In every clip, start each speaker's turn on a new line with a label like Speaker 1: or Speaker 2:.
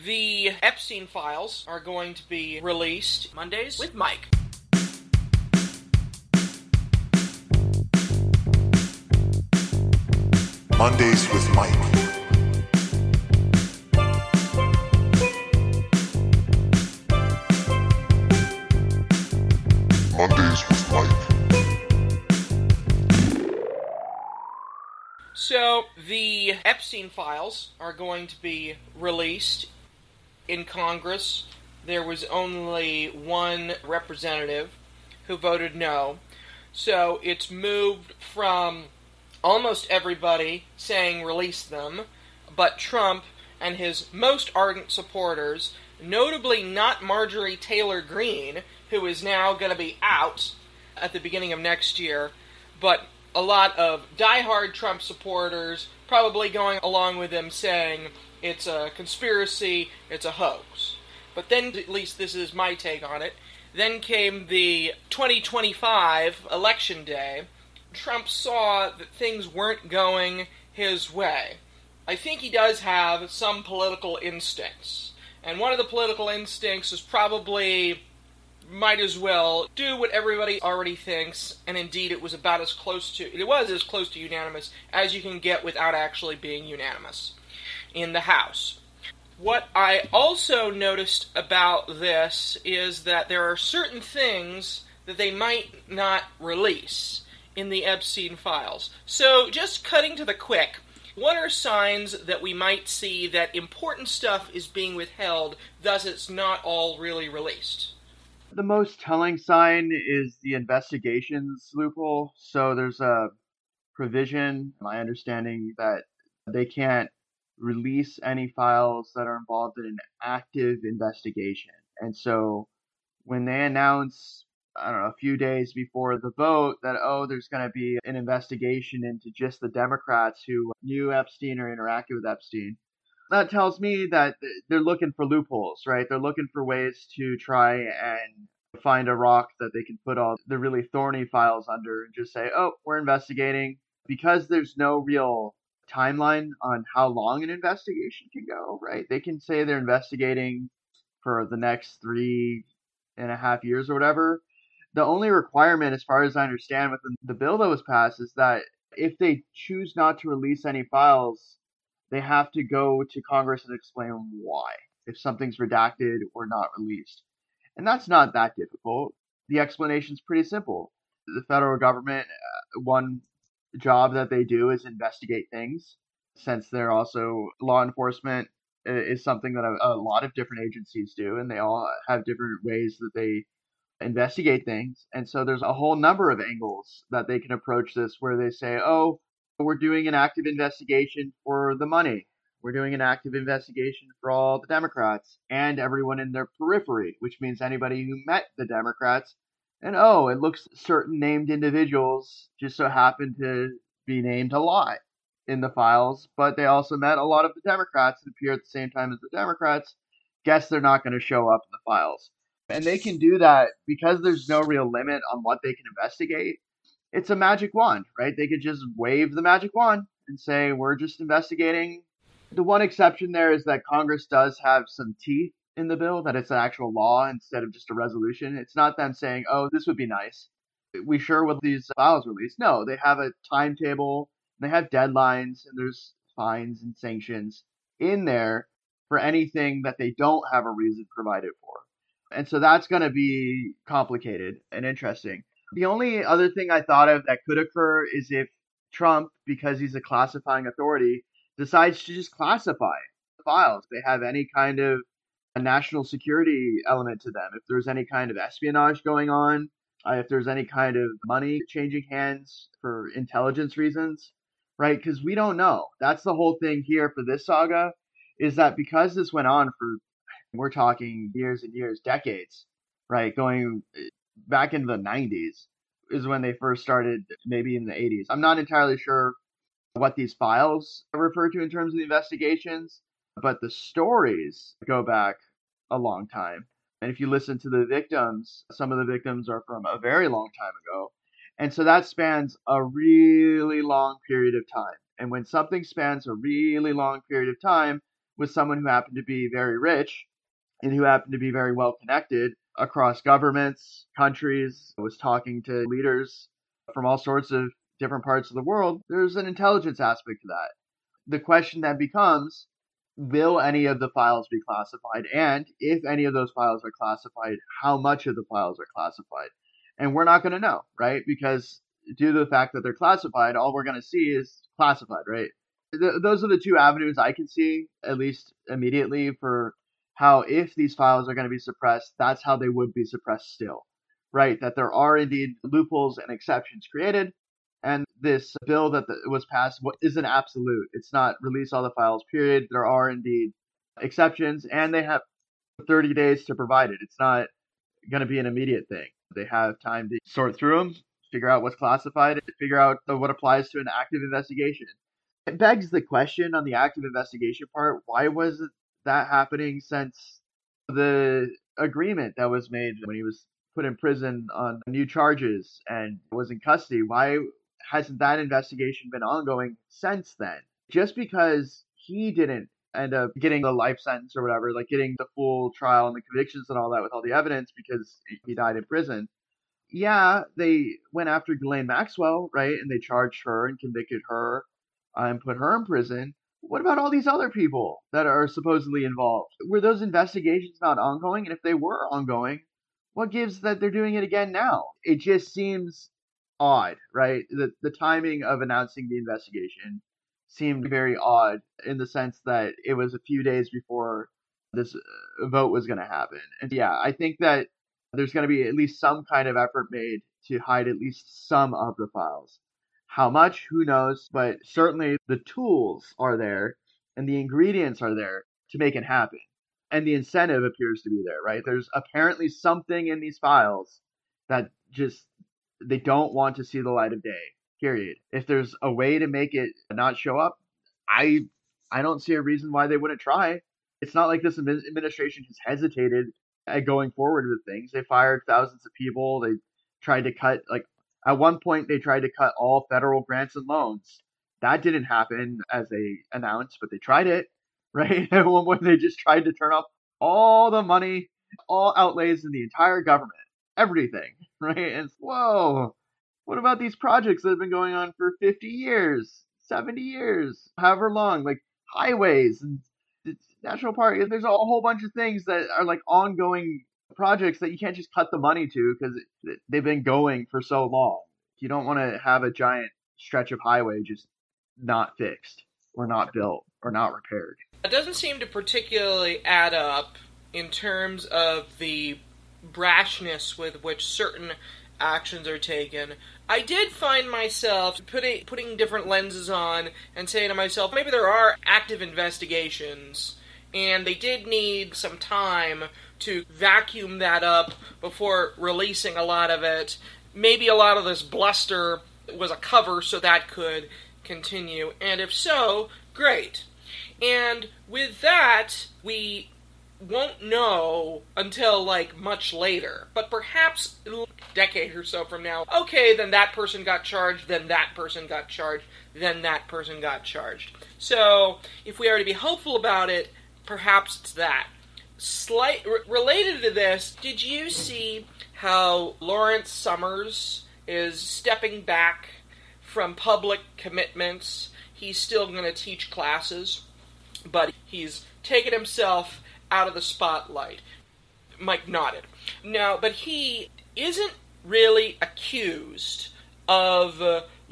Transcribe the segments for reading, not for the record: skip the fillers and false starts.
Speaker 1: The Epstein files are going to be released Mondays with Mike.
Speaker 2: Mondays with Mike. Mondays with Mike.
Speaker 1: So, the Epstein files are going to be released in Congress. There was only one representative who voted no. So, it's moved from almost everybody saying release them, but Trump and his most ardent supporters, notably not Marjorie Taylor Greene, who is now going to be out at the beginning of next year, but a lot of diehard Trump supporters probably going along with him saying it's a conspiracy, it's a hoax. But then, at least this is my take on it, then came the 2025 election day. Trump saw that things weren't going his way. I think he does have some political instincts. And one of the political instincts is probably might as well do what everybody already thinks, and indeed it was as close to unanimous as you can get without actually being unanimous in the House. What I also noticed about this is that there are certain things that they might not release in the Epstein files. So, just cutting to the quick, what are signs that we might see that important stuff is being withheld, thus it's not all really released?
Speaker 3: The most telling sign is the investigations loophole. So there's a provision, my understanding, that they can't release any files that are involved in an active investigation. And so when they announce, I don't know, a few days before the vote that, there's going to be an investigation into just the Democrats who knew Epstein or interacted with Epstein, that tells me that they're looking for loopholes, right? They're looking for ways to try and find a rock that they can put all the really thorny files under and just say, we're investigating. Because there's no real timeline on how long an investigation can go, right? They can say they're investigating for the next 3.5 years or whatever. The only requirement, as far as I understand, within the bill that was passed is that if they choose not to release any files, they have to go to Congress and explain why, if something's redacted or not released. And that's not that difficult. The explanation's pretty simple. The federal government, one job that they do is investigate things. Since they're also law enforcement is something that a lot of different agencies do, and they all have different ways that they investigate things. And so there's a whole number of angles that they can approach this where they say, we're doing an active investigation for the money. We're doing an active investigation for all the Democrats and everyone in their periphery, which means anybody who met the Democrats. And it looks certain named individuals just so happen to be named a lot in the files, but they also met a lot of the Democrats and appear at the same time as the Democrats. Guess they're not going to show up in the files. And they can do that because there's no real limit on what they can investigate. It's a magic wand, right? They could just wave the magic wand and say, we're just investigating. The one exception there is that Congress does have some teeth in the bill, that it's an actual law instead of just a resolution. It's not them saying, this would be nice. We sure will these files released. No, they have a timetable, they have deadlines, and there's fines and sanctions in there for anything that they don't have a reason provided for. And so that's going to be complicated and interesting. The only other thing I thought of that could occur is if Trump, because he's a classifying authority, decides to just classify the files. They have any kind of a national security element to them. If there's any kind of espionage going on, if there's any kind of money changing hands for intelligence reasons, right? Because we don't know. That's the whole thing here for this saga, is that because this went on for, we're talking years and years, decades, right? Going back into the 90s is when they first started, maybe in the 80s. I'm not entirely sure what these files refer to in terms of the investigations, but the stories go back a long time. And if you listen to the victims, some of the victims are from a very long time ago. And so that spans a really long period of time. And when something spans a really long period of time, was someone who happened to be very rich and who happened to be very well connected across governments, countries, was talking to leaders from all sorts of different parts of the world. There's an intelligence aspect to that. The question then becomes, will any of the files be classified? And if any of those files are classified, how much of the files are classified? And we're not going to know, right? Because due to the fact that they're classified, all we're going to see is classified, right? Those are the two avenues I can see, at least immediately, for how, if these files are going to be suppressed, that's how they would be suppressed still, right? That there are indeed loopholes and exceptions created. And this bill that was passed isn't absolute. It's not release all the files, period. There are indeed exceptions, and they have 30 days to provide it. It's not going to be an immediate thing. They have time to sort through them, figure out what's classified, and figure out what applies to an active investigation. It begs the question on the active investigation part, why was that happening since the agreement that was made when he was put in prison on new charges and was in custody? Why hasn't that investigation been ongoing since then? Just because he didn't end up getting the life sentence or whatever, like getting the full trial and the convictions and all that with all the evidence because he died in prison. Yeah, they went after Ghislaine Maxwell, right? And they charged her and convicted her and put her in prison. What about all these other people that are supposedly involved? Were those investigations not ongoing? And if they were ongoing, what gives that they're doing it again now? It just seems odd, right? The timing of announcing the investigation seemed very odd in the sense that it was a few days before this vote was going to happen. And yeah, I think that there's going to be at least some kind of effort made to hide at least some of the files. How much, who knows, but certainly the tools are there and the ingredients are there to make it happen. And the incentive appears to be there, right? There's apparently something in these files that just, they don't want to see the light of day, period. If there's a way to make it not show up, I don't see a reason why they wouldn't try. It's not like this administration has hesitated at going forward with things. They fired thousands of people. They tried to cut, like, at one point they tried to cut all federal grants and loans. That didn't happen as they announced, but they tried it, right? At one point they just tried to turn off all the money, all outlays in the entire government, everything, right? And whoa, what about these projects that have been going on for 50 years, 70 years, however long, like highways and national park? There's a whole bunch of things that are like ongoing projects that you can't just cut the money to because they've been going for so long. You don't want to have a giant stretch of highway just not fixed or not built or not repaired.
Speaker 1: It doesn't seem to particularly add up in terms of the brashness with which certain actions are taken. I did find myself putting different lenses on and saying to myself, maybe there are active investigations and they did need some time to vacuum that up before releasing a lot of it. Maybe a lot of this bluster was a cover so that could continue, and if so, great. And with that, we won't know until, like, much later. But perhaps a decade or so from now, okay, then that person got charged, then that person got charged, then that person got charged. So, if we are to be hopeful about it, perhaps it's that. Related to this, did you see how Lawrence Summers is stepping back from public commitments? He's still going to teach classes, but he's taken himself out of the spotlight. Mike nodded. No, but he isn't really accused of,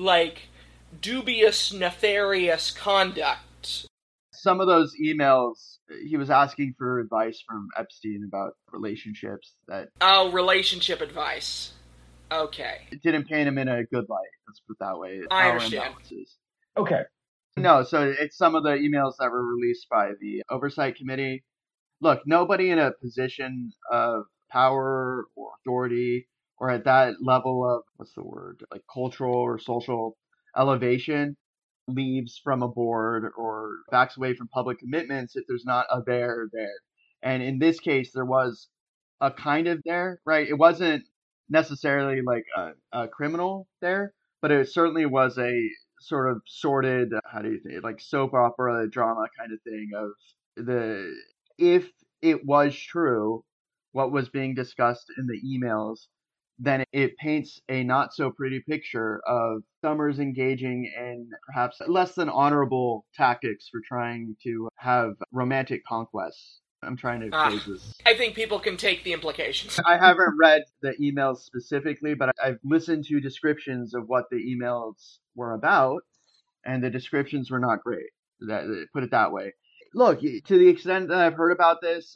Speaker 1: dubious, nefarious conduct.
Speaker 3: Some of those emails, he was asking for advice from Epstein about relationships that...
Speaker 1: Oh, relationship advice. Okay.
Speaker 3: It didn't paint him in a good light, let's put it that way.
Speaker 1: I understand.
Speaker 4: Okay.
Speaker 3: No, so it's some of the emails that were released by the Oversight Committee. Look, nobody in a position of power or authority or at that level of, like cultural or social elevation leaves from a board or backs away from public commitments if there's not a there. And in this case, there was a kind of there, right? It wasn't necessarily like a criminal there, but it certainly was a sort of sordid, like soap opera drama kind of thing of the if it was true what was being discussed in the emails, then it paints a not so pretty picture of Summers engaging in perhaps less than honorable tactics for trying to have romantic conquests. I'm trying to phrase this.
Speaker 1: I think people can take the implications.
Speaker 3: I haven't read the emails specifically, but I've listened to descriptions of what the emails were about, and the descriptions were not great. Put it that way. Look, to the extent that I've heard about this,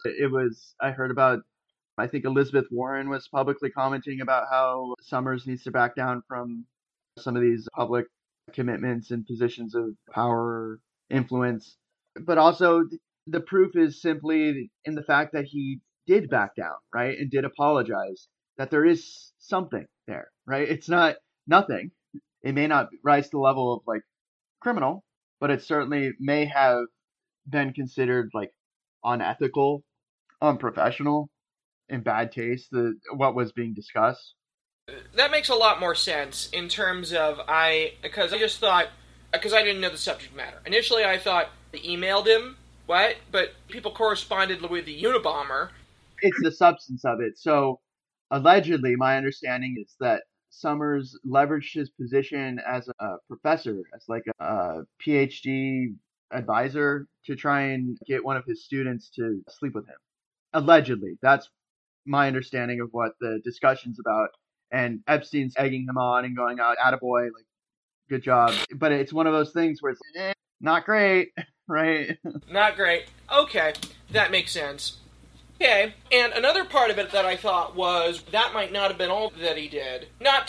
Speaker 3: I think Elizabeth Warren was publicly commenting about how Summers needs to back down from some of these public commitments and positions of power, influence. But also, the proof is simply in the fact that he did back down, right? And did apologize, that there is something there, right? It's not nothing. It may not rise to the level of like criminal, but it certainly may have been considered like unethical, unprofessional, in bad taste, what was being discussed.
Speaker 1: That makes a lot more sense in terms of because I didn't know the subject matter. Initially, I thought they emailed him, what? But people corresponded with the Unabomber.
Speaker 3: It's the substance of it. So, allegedly, my understanding is that Summers leveraged his position as a professor, as like a PhD advisor, to try and get one of his students to sleep with him. Allegedly, that's my understanding of what the discussion's about. And Epstein's egging him on and going out, attaboy, like, good job. But it's one of those things where it's not great, right?
Speaker 1: Not great. Okay, that makes sense. Okay, and another part of it that I thought was that might not have been all that he did.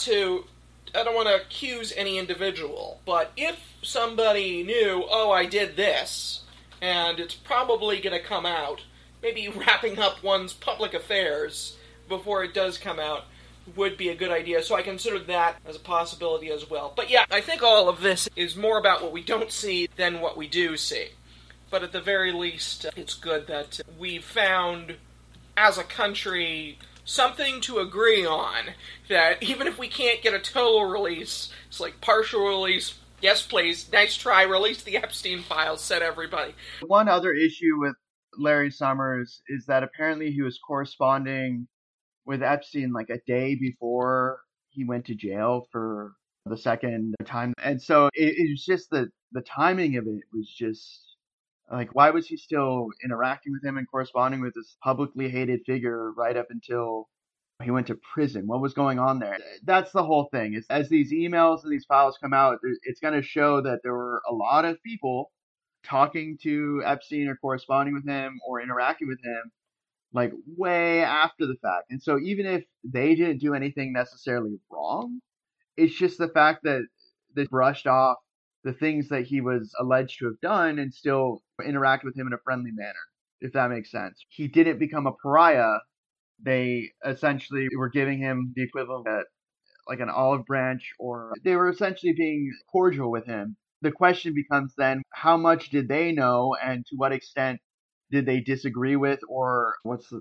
Speaker 1: I don't want to accuse any individual, but if somebody knew, oh, I did this, and it's probably going to come out, maybe wrapping up one's public affairs before it does come out would be a good idea. So I considered that as a possibility as well. But yeah, I think all of this is more about what we don't see than what we do see. But at the very least, it's good that we found, as a country, something to agree on. That even if we can't get a total release, it's like partial release. Yes, please. Nice try. Release the Epstein files, said everybody.
Speaker 3: One other issue with Larry Summers is that apparently he was corresponding with Epstein like a day before he went to jail for the second time. And so it was just the timing of it was just like, why was he still interacting with him and corresponding with this publicly hated figure right up until he went to prison? What was going on there? That's the whole thing. As these emails and these files come out, it's going to show that there were a lot of people talking to Epstein or corresponding with him or interacting with him like way after the fact. And so even if they didn't do anything necessarily wrong, it's just the fact that they brushed off the things that he was alleged to have done and still interact with him in a friendly manner, if that makes sense. He didn't become a pariah. They essentially were giving him the equivalent of like an olive branch, or they were essentially being cordial with him. The question becomes then, how much did they know and to what extent did they disagree with or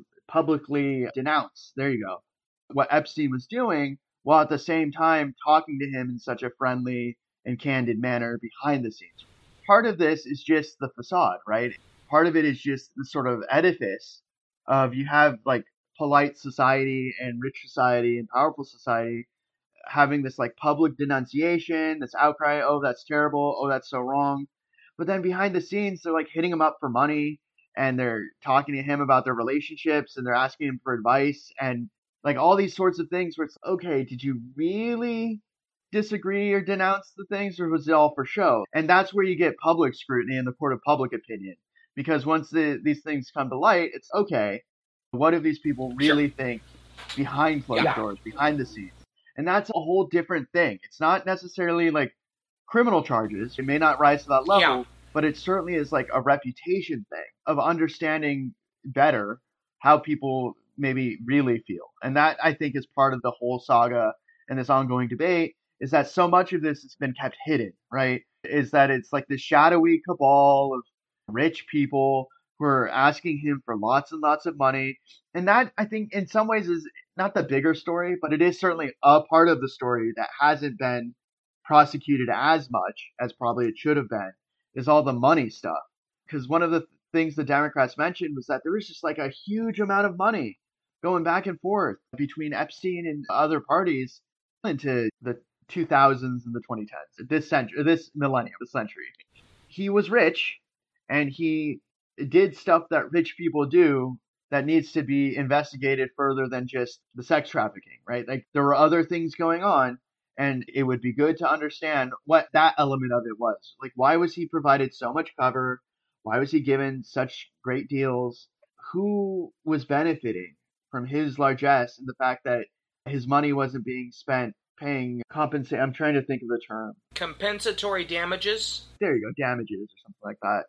Speaker 3: publicly denounce? There you go. What Epstein was doing, while at the same time talking to him in such a friendly and candid manner behind the scenes. Part of this is just the facade, right? Part of it is just the sort of edifice of you have like polite society and rich society and powerful society having this like public denunciation, this outcry, oh, that's terrible, oh, that's so wrong. But then behind the scenes, they're like hitting him up for money and they're talking to him about their relationships and they're asking him for advice and like all these sorts of things where it's, okay, did you really disagree or denounce the things, or was it all for show? And that's where you get public scrutiny in the court of public opinion. Because once these things come to light, it's okay, what do these people really think behind closed doors, behind the scenes? And that's a whole different thing. It's not necessarily like criminal charges. It may not rise to that level, but it certainly is like a reputation thing of understanding better how people maybe really feel. And that, I think, is part of the whole saga and this ongoing debate, is that so much of this has been kept hidden, right? Is that it's like the shadowy cabal of rich people who are asking him for lots and lots of money. And that, I think, in some ways is not the bigger story, but it is certainly a part of the story that hasn't been prosecuted as much as probably it should have been, is all the money stuff. Because one of the things the Democrats mentioned was that there was just like a huge amount of money going back and forth between Epstein and other parties into the 2000s and the 2010s, this century, this millennium, this century. He was rich, and he did stuff that rich people do that needs to be investigated further than just the sex trafficking, right? Like there were other things going on, and it would be good to understand what that element of it was. Like, why was he provided so much cover? Why was he given such great deals? Who was benefiting from his largesse and the fact that his money wasn't being spent paying compensate? I'm trying to think of the term.
Speaker 1: Compensatory damages?
Speaker 3: There you go, damages or something like that.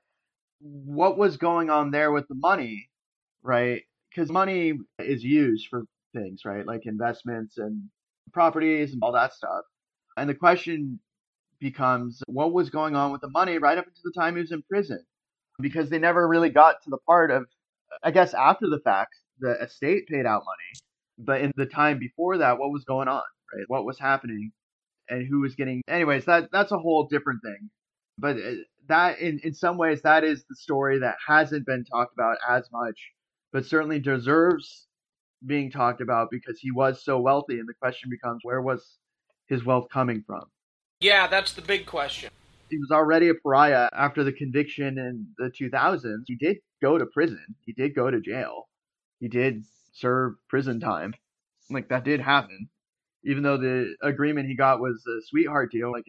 Speaker 3: What was going on there with the money, right? Because money is used for things, right? Like investments and properties and all that stuff. And the question becomes, what was going on with the money right up until the time he was in prison? Because they never really got to the part of, I guess after the fact, the estate paid out money. But in the time before that, what was going on, right? What was happening and who was getting... Anyways, that's a whole different thing. But that, in some ways, that is the story that hasn't been talked about as much, but certainly deserves being talked about because he was so wealthy. And the question becomes, where was his wealth coming from?
Speaker 1: Yeah, that's the big question.
Speaker 3: He was already a pariah after the conviction in the 2000s. He did go to prison. He did go to jail. He did serve prison time. Like, that did happen. Even though the agreement he got was a sweetheart deal, like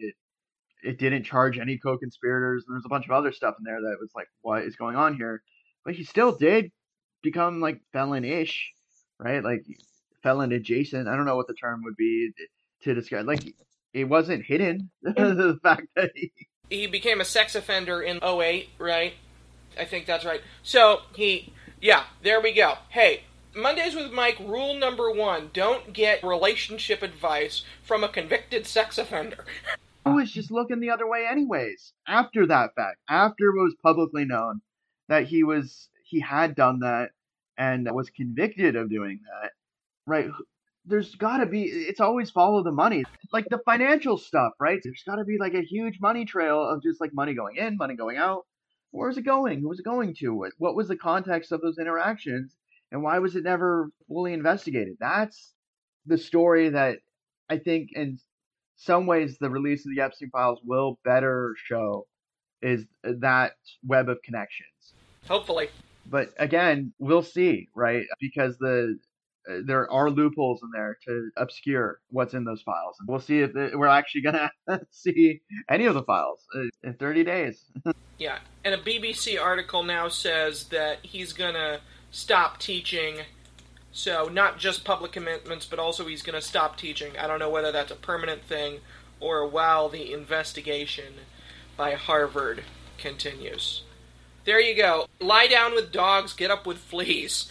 Speaker 3: it didn't charge any co-conspirators. And there's a bunch of other stuff in there that was like, what is going on here? But he still did become like felon-ish, right? Like felon adjacent. I don't know what the term would be to describe. Like, it wasn't hidden, the fact that
Speaker 1: he became a sex offender in 2008, right? I think that's right. So yeah, there we go. Hey, Mondays with Mike, rule number 1, don't get relationship advice from a convicted sex offender.
Speaker 3: I was just looking the other way anyways. After that fact, after it was publicly known that he had done that and was convicted of doing that, right? There's got to be, it's always follow the money. Like the financial stuff, right? There's got to be like a huge money trail of just like money going in, money going out. Where's it going? Who was it going to? What was the context of those interactions? And why was it never fully investigated? That's the story that I think in some ways the release of the Epstein files will better show, is that web of connections.
Speaker 1: Hopefully.
Speaker 3: But again, we'll see, right? Because there are loopholes in there to obscure what's in those files. And we'll see if we're actually going to see any of the files in 30 days.
Speaker 1: Yeah, and a BBC article now says that he's going to stop teaching. So not just public commitments, but also he's going to stop teaching. I don't know whether that's a permanent thing or while the investigation by Harvard continues. There you go. Lie down with dogs, get up with fleas.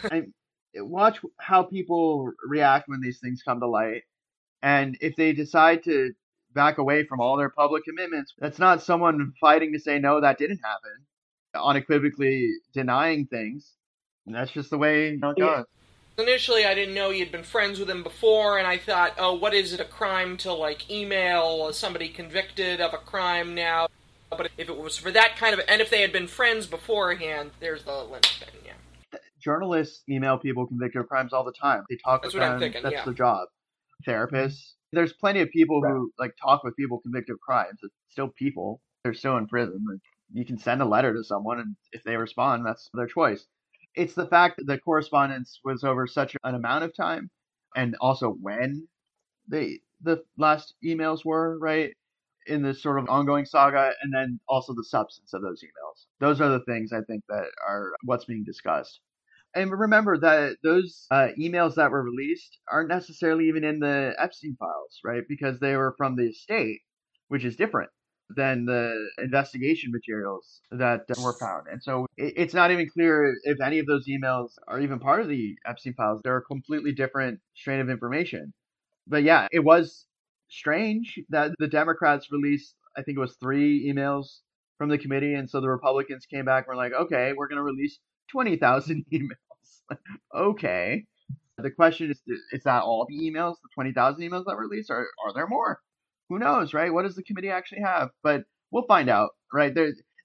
Speaker 3: Watch how people react when these things come to light. And if they decide to back away from all their public commitments, that's not someone fighting to say, no, that didn't happen, unequivocally denying things. And that's just the way it goes.
Speaker 1: Initially, I didn't know you'd been friends with him before, and I thought, oh, what is it, a crime to, like, email somebody convicted of a crime now? But if it was for that kind of... And if they had been friends beforehand, there's the linchpin, yeah.
Speaker 3: Journalists email people convicted of crimes all the time. They talk with them. That's what I'm thinking, that's their job. Therapists. There's plenty of people who, like, talk with people convicted of crimes. It's still people. They're still in prison. Like, you can send a letter to someone, and if they respond, that's their choice. It's the fact that the correspondence was over such an amount of time, and also when the last emails were, right, in this sort of ongoing saga, and then also the substance of those emails. Those are the things I think that are what's being discussed. And remember that those emails that were released aren't necessarily even in the Epstein files, right, because they were from the estate, which is different than the investigation materials that were found. And so it's not even clear if any of those emails are even part of the Epstein files. They're a completely different strain of information. But yeah, it was strange that the Democrats released, I think it was 3 emails from the committee. And so the Republicans came back and were like, okay, we're going to release 20,000 emails. Okay. The question is that all the emails, the 20,000 emails that were released, or are there more? Who knows, right? What does the committee actually have? But we'll find out, right?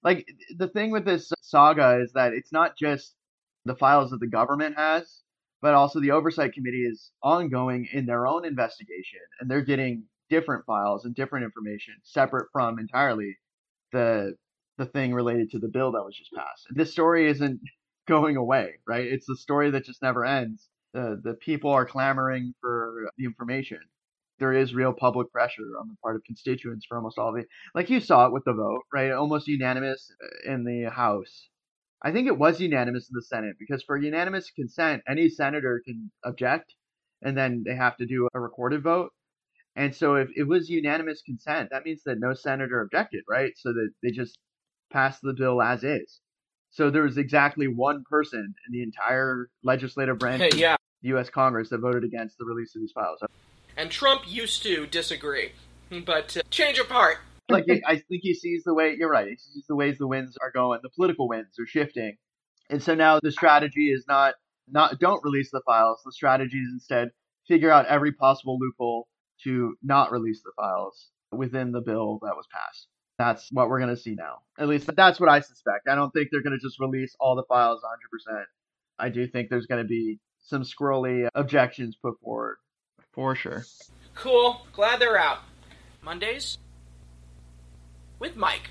Speaker 3: Like, the thing with this saga is that it's not just the files that the government has, but also the Oversight Committee is ongoing in their own investigation, and they're getting different files and different information separate from entirely the the thing related to the bill that was just passed. This story isn't going away, right? It's a story that just never ends. The people are clamoring for the information. There is real public pressure on the part of constituents for almost all of it. Like you saw it with the vote, right? Almost unanimous in the House. I think it was unanimous in the Senate because for unanimous consent, any senator can object and then they have to do a recorded vote. And so if it was unanimous consent, that means that no senator objected, right? So that they just passed the bill as is. So there was exactly one person in the entire legislative branch of
Speaker 1: Yeah.
Speaker 3: the U.S. Congress that voted against the release of these files.
Speaker 1: And Trump used to disagree, but change of heart.
Speaker 3: Like, I think he sees the way, you're right, he sees the ways the winds are going, the political winds are shifting. And so now the strategy is not don't release the files. The strategy is instead figure out every possible loophole to not release the files within the bill that was passed. That's what we're going to see now. At least that's what I suspect. I don't think they're going to just release all the files 100%. I do think there's going to be some squirrely objections put forward. For sure.
Speaker 1: Cool. Glad they're out. Mondays with Mike.